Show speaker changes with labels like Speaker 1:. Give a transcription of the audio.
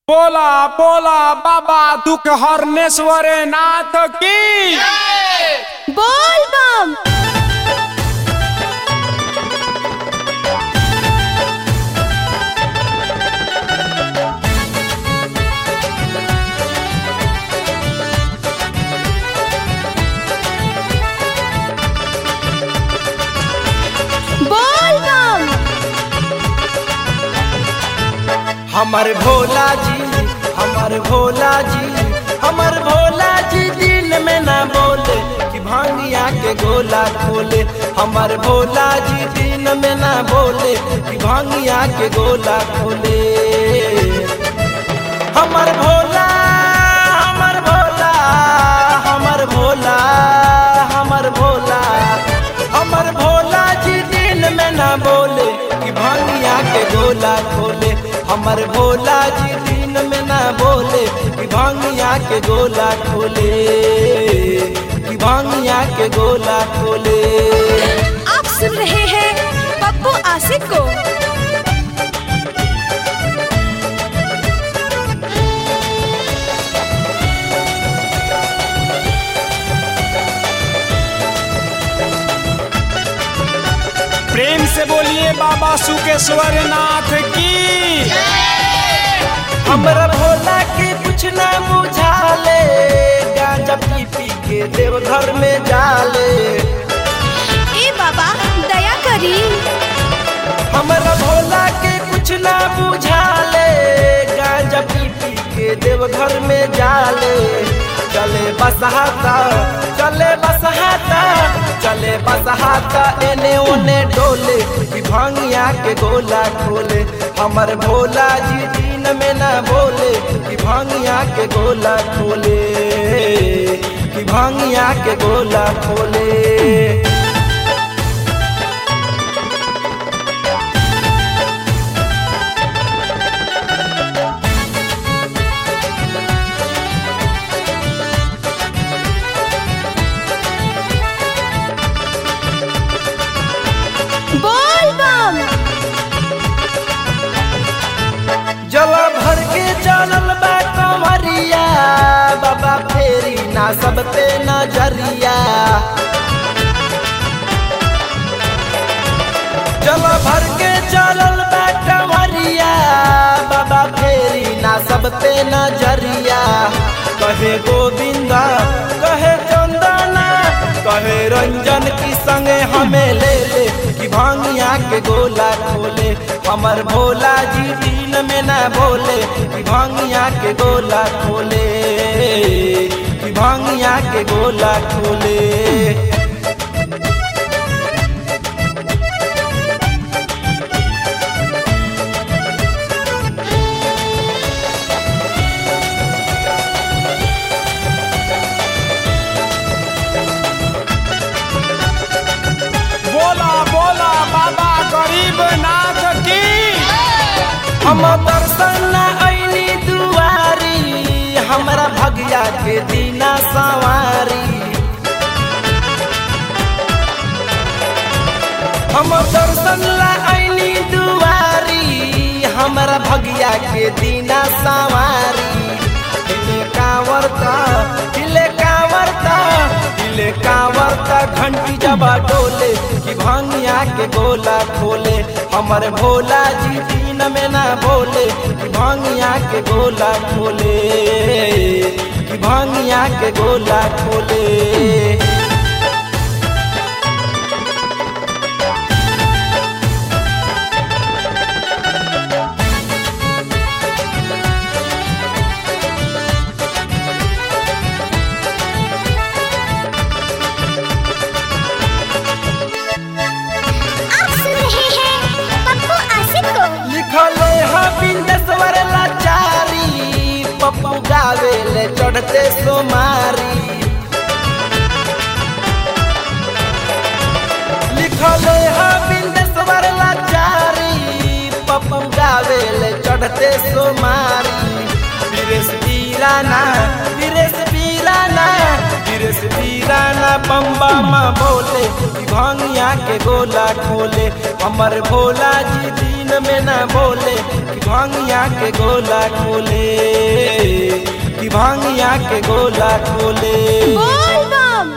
Speaker 1: बोला बोला बाबा दुख हरनेश्वर नाथ की
Speaker 2: बोल बम। बोल बम।
Speaker 3: हमर भोला जी, हमर भोला जी, हमर भोला जी दिन में ना बोले कि भांगिया के गोला खोले। हमर भोला जी दिन में ना बोले कि भांगिया के गोला खोले। हमर भोला, हमर भोला, हमर भोला, हमर भोला, हमर भोला जी दिन में ना बोले कि भांगिया के गोला खोले। हमर भोला जी दिन में ना बोले कि भांगिया के गोला खोले, कि भांगिया के गोला खोले।
Speaker 2: आप सुन रहे हैं पप्पू आशिक को।
Speaker 1: प्रेम से बोलिए बाबा सुकेश्वर नाथ की।
Speaker 3: हमरा भोला के कुछ ना बुझाले, गांजा पी पी के देवघर में जाले।
Speaker 2: ए बाबा दया करी।
Speaker 3: हमरा भोला के कुछ ना बुझाले, गांजा पी पी के देवघर में जाले। चले बसहाता, चले बसहाता, चले बसहाता, एने ओने डोले कि भांगिया के गोला खोले। हमर भोला जी दिन में ना बोले कि भांगिया के गोला खोले, कि भांगिया के गोला खोले।
Speaker 2: बोल बम।
Speaker 3: जला भर के चलल बा कंवरिया, बाबा फेरी ना सब पे नजरिया। जला भर के चलल बा कंवरिया, बाबा फेरी ना सब पे नजरिया। कहे गोविंदा, कहे चंदना, कहे रंजन की संगे हमें ले ले कि भांगिया के गोला खोले। हमर भोला जी दिन में ना बोले कि भांगिया के गोला खोले, कि भांगिया के गोला खोले।
Speaker 1: बोला बोला बाबा गरीब नाथ की।
Speaker 3: हम दर्शन ऐनी दुआरी, हमरा भगिया के दीना सवारी। हम दर्शन ऐनी दुआरी, हमरा भगिया के दीना सवारी। हिले कांवरता, हिले कांवरता, हिले कांवरता, घंटी जबा डोले कि भांगिया के गोला खोले। हमर भोला जी दिन में ना बोले कि भांगिया के गोला खोले, कि भांगिया के गोला खोले।
Speaker 2: आप सुन रहे हैं पप्पू आशिक को।
Speaker 3: लिखले है बिंदेश्वर लाचारी, पप्पू गावे ले चढ़ते सोमारी। लिखले है बिंदेश्वर लाचारी, पप्पू गावे ले चढ़ते सोमारी। वीरेश वीराना, वीरेश वीराना, वीरेश वीराना, बम्बा माँ बोले कि भांगिया के गोला खोले। हमर भोला जी दिन में ना बोले कि भांगिया के गोला खोले कि भांगिया के गोला खोले।